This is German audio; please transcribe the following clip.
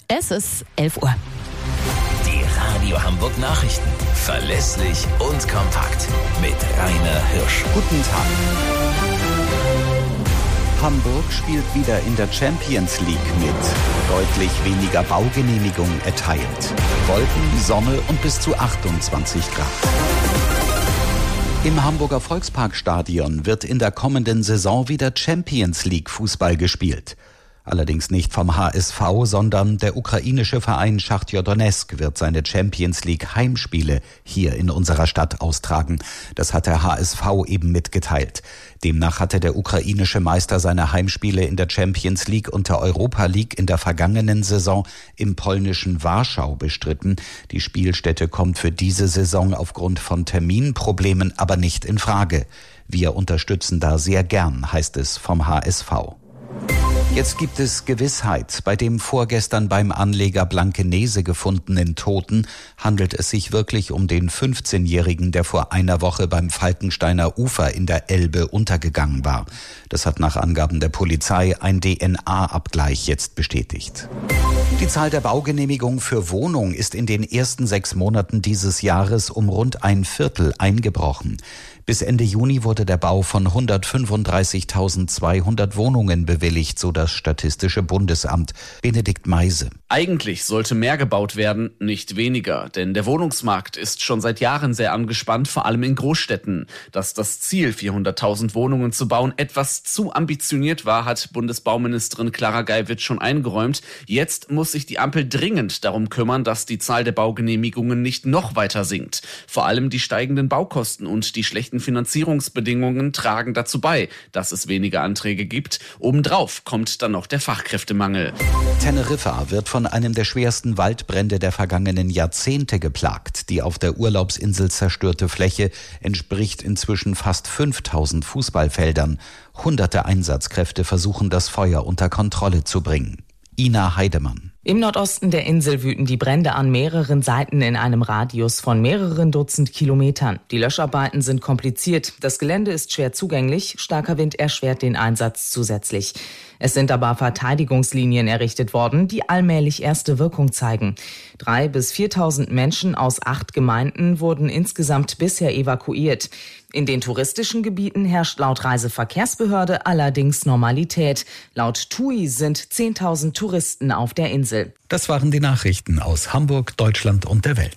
Es ist 11 Uhr. Die Radio Hamburg Nachrichten. Verlässlich und kompakt. Mit Rainer Hirsch. Guten Tag. Hamburg spielt wieder in der Champions League mit. Deutlich weniger Baugenehmigungen erteilt. Wolken, Sonne und bis zu 28 Grad. Im Hamburger Volksparkstadion wird in der kommenden Saison wieder Champions League Fußball gespielt. Allerdings nicht vom HSV, sondern der ukrainische Verein Schachtyor Donezk wird seine Champions League Heimspiele hier in unserer Stadt austragen. Das hat der HSV eben mitgeteilt. Demnach hatte der ukrainische Meister seine Heimspiele in der Champions League und der Europa League in der vergangenen Saison im polnischen Warschau bestritten. Die Spielstätte kommt für diese Saison aufgrund von Terminproblemen aber nicht in Frage. Wir unterstützen da sehr gern, heißt es vom HSV. Jetzt gibt es Gewissheit. Bei dem vorgestern beim Anleger Blankenese gefundenen Toten handelt es sich wirklich um den 15-Jährigen, der vor einer Woche beim Falkensteiner Ufer in der Elbe untergegangen war. Das hat nach Angaben der Polizei ein DNA-Abgleich jetzt bestätigt. Die Zahl der Baugenehmigungen für Wohnungen ist in den ersten 6 Monaten dieses Jahres um rund 1/4 eingebrochen. Bis Ende Juni wurde der Bau von 135.200 Wohnungen bewilligt, so das Statistische Bundesamt. Benedikt Meise. Eigentlich sollte mehr gebaut werden, nicht weniger. Denn der Wohnungsmarkt ist schon seit Jahren sehr angespannt, vor allem in Großstädten. Dass das Ziel, 400.000 Wohnungen zu bauen, etwas zu ambitioniert war, hat Bundesbauministerin Clara Geiwitz schon eingeräumt. Jetzt muss sich die Ampel dringend darum kümmern, dass die Zahl der Baugenehmigungen nicht noch weiter sinkt. Vor allem die steigenden Baukosten und die schlechten Finanzierungsbedingungen tragen dazu bei, dass es weniger Anträge gibt. Obendrauf kommt dann noch der Fachkräftemangel. Teneriffa wird von einem der schwersten Waldbrände der vergangenen Jahrzehnte geplagt. Die auf der Urlaubsinsel zerstörte Fläche entspricht inzwischen fast 5.000 Fußballfeldern. Hunderte Einsatzkräfte versuchen, das Feuer unter Kontrolle zu bringen. Ina Heidemann. Im Nordosten der Insel wüten die Brände an mehreren Seiten in einem Radius von mehreren Dutzend Kilometern. Die Löscharbeiten sind kompliziert. Das Gelände ist schwer zugänglich. Starker Wind erschwert den Einsatz zusätzlich. Es sind aber Verteidigungslinien errichtet worden, die allmählich erste Wirkung zeigen. 3.000 bis 4.000 Menschen aus 8 Gemeinden wurden insgesamt bisher evakuiert. In den touristischen Gebieten herrscht laut Reiseverkehrsbehörde allerdings Normalität. Laut TUI sind 10.000 Touristen auf der Insel. Das waren die Nachrichten aus Hamburg, Deutschland und der Welt.